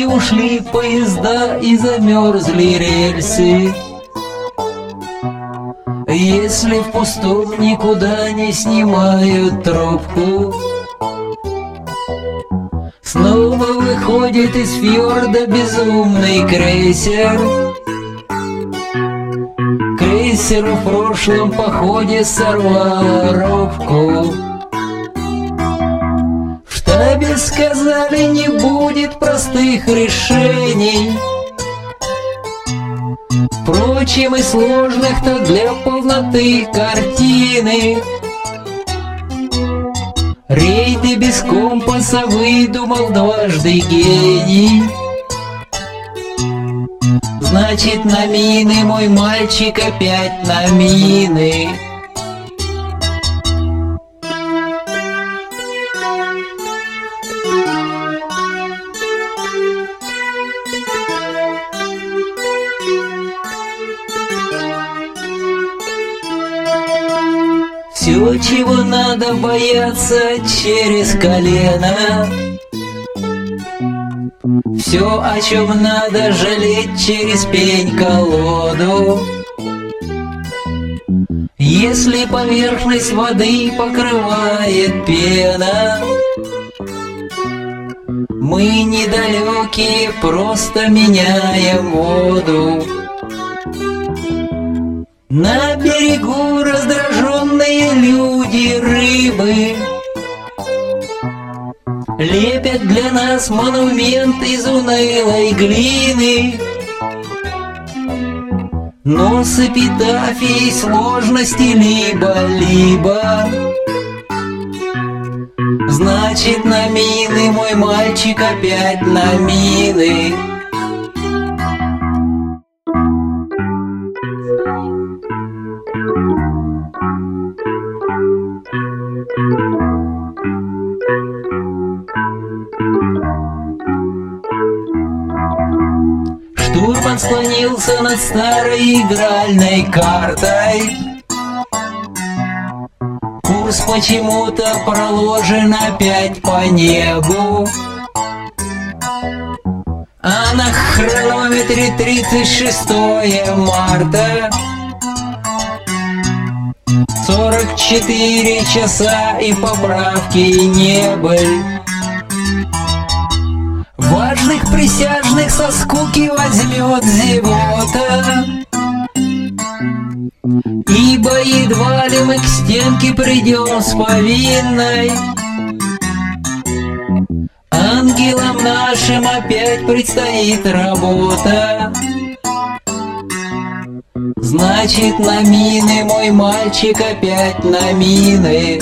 Если ушли поезда и замерзли рельсы, если в пустом никуда не снимают трубку, снова выходит из фьорда безумный крейсер. Крейсер в прошлом походе сорвал воровку. В штабе сказали, не будет простых решений, впрочем, и сложных-то для полноты картины. Рейды без компаса выдумал дважды гений. Значит, на мины, мой мальчик, опять на мины. Все, чего надо бояться, через колено. Все, о чем надо жалеть, через пень-колоду. Если поверхность воды покрывает пена, мы недалекие, просто меняем воду. На берегу раздраженные люди, рыбы, лепят для нас монумент из унылой глины. Но с эпитафией сложности либо-либо. Значит, на мины, мой мальчик, опять на мины. Штурман склонился над старой игральной картой. Курс почему-то проложен опять по небу, а на хронометре 36 марта. 44 часа и поправки не было. Важных присяжных со скуки возьмет зевота, ибо едва ли мы к стенке придем с повинной. Ангелам нашим опять предстоит работа. Значит, на мины, мой мальчик, опять на мины.